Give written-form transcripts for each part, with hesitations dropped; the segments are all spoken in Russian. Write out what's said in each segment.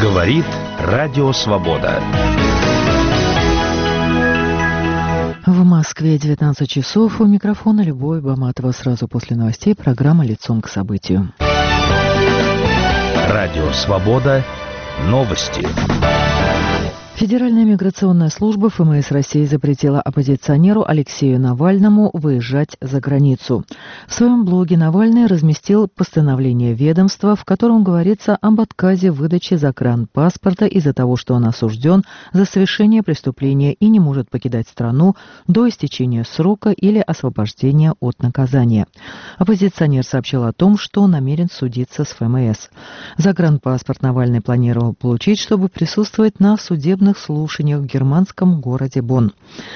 Говорит Радио Свобода. В Москве 19 часов. У микрофона Любовь Баматова. Сразу после новостей программа «Лицом к событию». Радио Свобода. Новости. Федеральная миграционная служба ФМС России запретила оппозиционеру Алексею Навальному выезжать за границу. В своем блоге Навальный разместил постановление ведомства, в котором говорится об отказе в выдаче загранпаспорта из-за того, что он осужден за совершение преступления и не может покидать страну до истечения срока или освобождения от наказания. Оппозиционер сообщил о том, что намерен судиться с ФМС. Загранпаспорт Навальный планировал получить, чтобы присутствовать на судебных слушаниях в германском городе Бонн.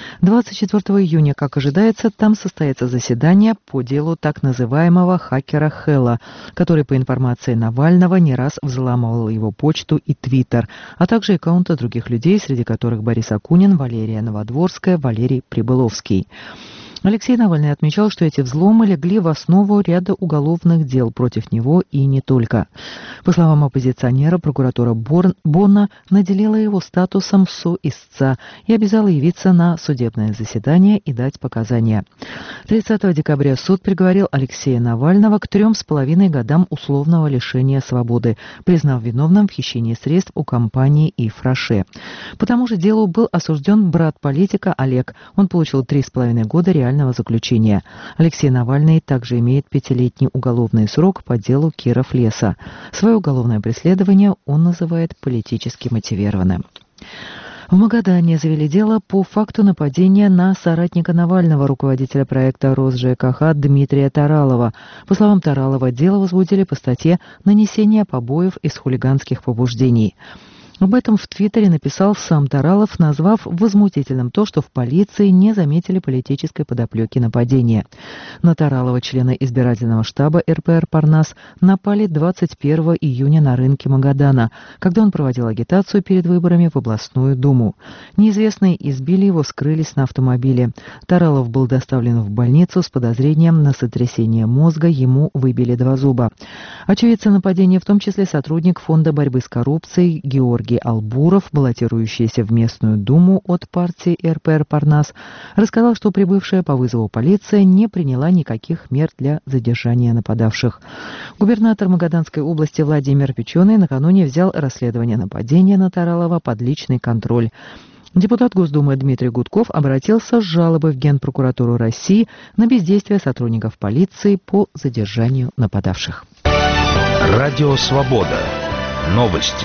24 июня, как ожидается, там состоится заседание по делу так называемого хакера Хэлла, который, по информации Навального, не раз взламывал его почту и твиттер, а также аккаунты других людей, среди которых Борис Акунин, Валерия Новодворская, Валерий Прибыловский. Алексей Навальный отмечал, что эти взломы легли в основу ряда уголовных дел против него и не только. По словам оппозиционера, прокуратура Бонна наделила его статусом соисца и обязала явиться на судебное заседание и дать показания. 30 декабря суд приговорил Алексея Навального к 3,5 годам условного лишения свободы, признав виновным в хищении средств у компании «Ифраше». По тому же делу был осужден брат политика Олег. Он получил 3,5 года реального заключения. Алексей Навальный также имеет 5-летний уголовный срок по делу Киров-Леса. Свое уголовное преследование он называет политически мотивированным. В Магадане завели дело по факту нападения на соратника Навального, руководителя проекта РосЖКХ Дмитрия Таралова. По словам Таралова, дело возбудили по статье «Нанесение побоев из хулиганских побуждений». Об этом в Твиттере написал сам Таралов, назвав возмутительным то, что в полиции не заметили политической подоплеки нападения. На Таралова члены избирательного штаба РПР «Парнас» напали 21 июня на рынке Магадана, когда он проводил агитацию перед выборами в областную думу. Неизвестные избили его, скрылись на автомобиле. Таралов был доставлен в больницу с подозрением на сотрясение мозга, ему выбили 2 зуба. Очевидцы нападения, в том числе сотрудник Фонда борьбы с коррупцией Георгий Албуров, баллотирующийся в местную думу от партии РПР «Парнас», рассказал, что прибывшая по вызову полиция не приняла никаких мер для задержания нападавших. Губернатор Магаданской области Владимир Печеный накануне взял расследование нападения на Таралова под личный контроль. Депутат Госдумы Дмитрий Гудков обратился с жалобой в Генпрокуратуру России на бездействие сотрудников полиции по задержанию нападавших. Радио Свобода. Новости.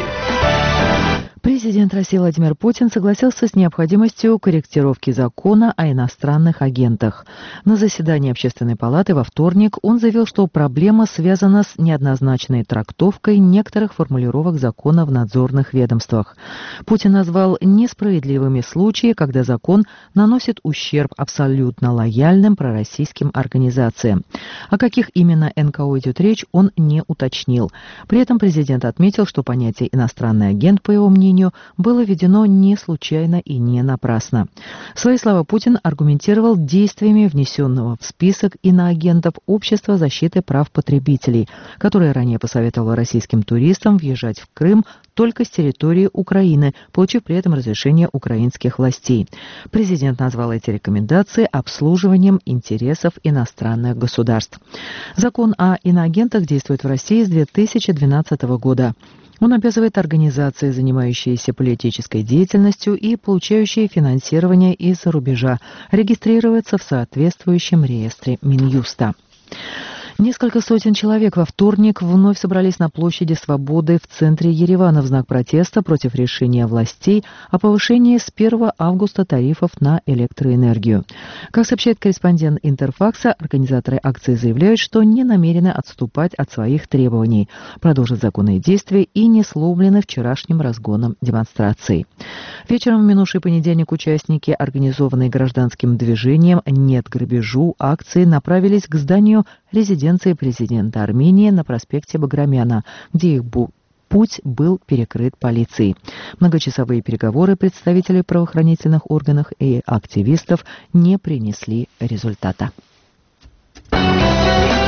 Президент России Владимир Путин согласился с необходимостью корректировки закона о иностранных агентах. На заседании Общественной палаты во вторник он заявил, что проблема связана с неоднозначной трактовкой некоторых формулировок закона в надзорных ведомствах. Путин назвал несправедливыми случаи, когда закон наносит ущерб абсолютно лояльным пророссийским организациям. О каких именно НКО идет речь, он не уточнил. При этом президент отметил, что понятие «иностранный агент», по его мнению, было введено не случайно и не напрасно. Свои слова Путин аргументировал действиями внесенного в список иноагентов Общества защиты прав потребителей, которое ранее посоветовало российским туристам въезжать в Крым только с территории Украины, получив при этом разрешение украинских властей. Президент назвал эти рекомендации обслуживанием интересов иностранных государств. Закон о иноагентах действует в России с 2012 года. Он обязывает организации, занимающиеся политической деятельностью и получающие финансирование из-за рубежа, регистрироваться в соответствующем реестре Минюста. Несколько сотен человек во вторник вновь собрались на площади Свободы в центре Еревана в знак протеста против решения властей о повышении с 1 августа тарифов на электроэнергию. Как сообщает корреспондент Интерфакса, организаторы акции заявляют, что не намерены отступать от своих требований, продолжат законные действия и не сломлены вчерашним разгоном демонстраций. Вечером в минувший понедельник участники, организованные гражданским движением «Нет грабежу» акции, направились к зданию резиденции президента Армении на проспекте Баграмяна, где их путь был перекрыт полицией. Многочасовые переговоры представителей правоохранительных органов и активистов не принесли результата.